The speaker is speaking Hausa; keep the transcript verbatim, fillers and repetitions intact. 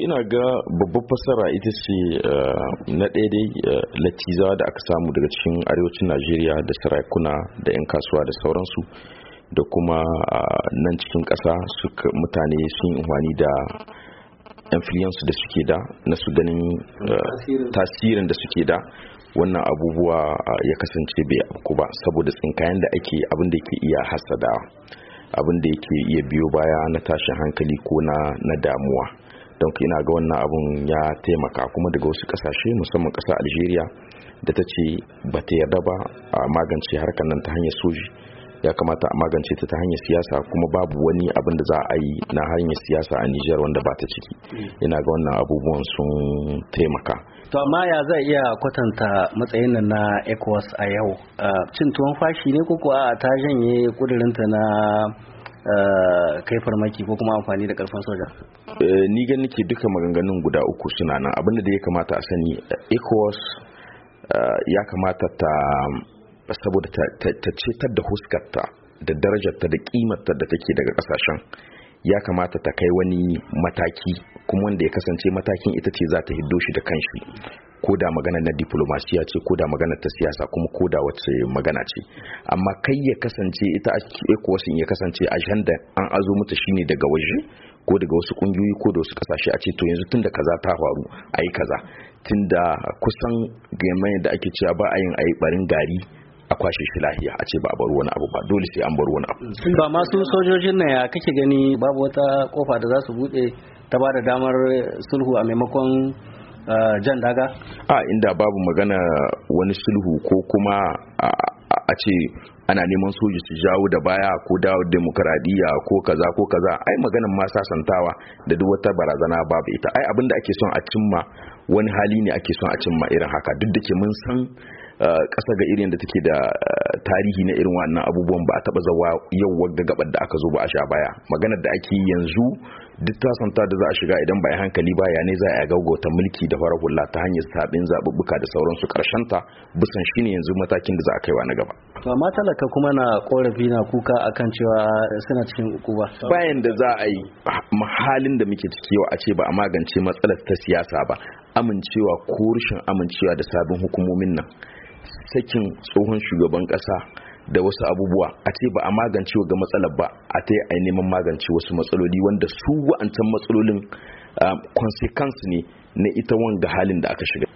ina ga babbar fasara ita ce na ɗaya dai latizawa da aka samu daga cikin arewacin Najeriya da sarakuna da 'yan kasuwa da sauransu da kuma nan cikin ƙasa suka mutane sun yi amfani da influence da suke da na su ganin tasirin da suke da wannan abubuwa ya kasance bai afku ba saboda tsinkayen da ake abin da ke iya hasadawa, abin da yake iya biyo baya na tashin hankali ko na na damuwa. don ina ga wannan abun ya taimaka kuma daga wasu kasashe musamman ƙasar Algeria da ta ce ba ta yarda ba a magance harkar nan ta hanyar soji, ya kamata a magance ta ta hanyar siyasa, kuma babu wani abin da za a yi na hanyar siyasa a Niger wanda ba ta ciki. Ina ga wannan abubuwan sun taimaka. To amma ya zai iya kwatanta matsayin nan na ECOWAS a yau, cin tuwon fashi ne ko kuwa ta janye kudurinta na kai farmaki ko kuma amfani da karfin soja? Ni ga nake duka maganganun guda uku suna nan. Abinda da ya kamata a sani, ECOWAS ya kamata ta saboda ta cetar da huskarta da darajarta da kimarta da take daga kasashen, ya kamata ta kai wani mataki kuma wanda ya kasance matakin ita ce za ta hiddo shi da kanshi, ko da magana na diplomasiya ce ko da magana ta siyasa kuma ko da wace magana ce. Amma kai ya kasance ita ECOWAS ya kasance ajanda an azo mata shine daga waje ko daga wasu kungiyoyi ko da wasu kasashe a ce to yanzu tunda kaza ta faru ayi kaza, tunda kusan game da ake cewa ba a yin ayi barin gari a kwashe shi lahiya a ce ba a bar wani abu ba, dole sai an bar wani abu. Ba masu sojojin nan ya kake gani babu wata kofa da za su bude ta ba da damar sulhu a maimakon jan daga? A inda babu magana wani sulhu ko kuma a ce ana neman soji su jawo da baya ko dawo demokradiyya ko kaza ko kaza, ai maganan ma sasantawa da duk wata barazana babu ita. Ai abinda ake son a cimma wani hali ne ake son a cimma irin haka, duk da ke mun san ƙasa ga irin da take da tarihi na irin wannan abubuwan ba a taba zawa yau wagga gabar da aka zo ba a sha baya. Maganar da ake yanzu duk tasanta da za a shiga idan ba a hankali ba, ya ne za a gaugauta mulki da farar hula ta hanyar sabin zabubbuka da sauransu, karshen ta bisan shine yanzu matakin da za a kaiwa na gaba. To amma talaka kuma na korafi na kuka akan cewa suna cikin ukuba. Bayan da za a yi mahalin da muke ciki a ce ba a magance matsalar ta siyasa ba, amincewa ko rashin amincewa da sabon hukumomin nan, sakin tsohon shugaban kasa da wasu abubuwa, a ce ba a magance ga matsalar ba, a ta yi neman magance wasu matsaloli wanda su wa'ancan matsalolin consequence ne na ita wanga halin da aka shiga.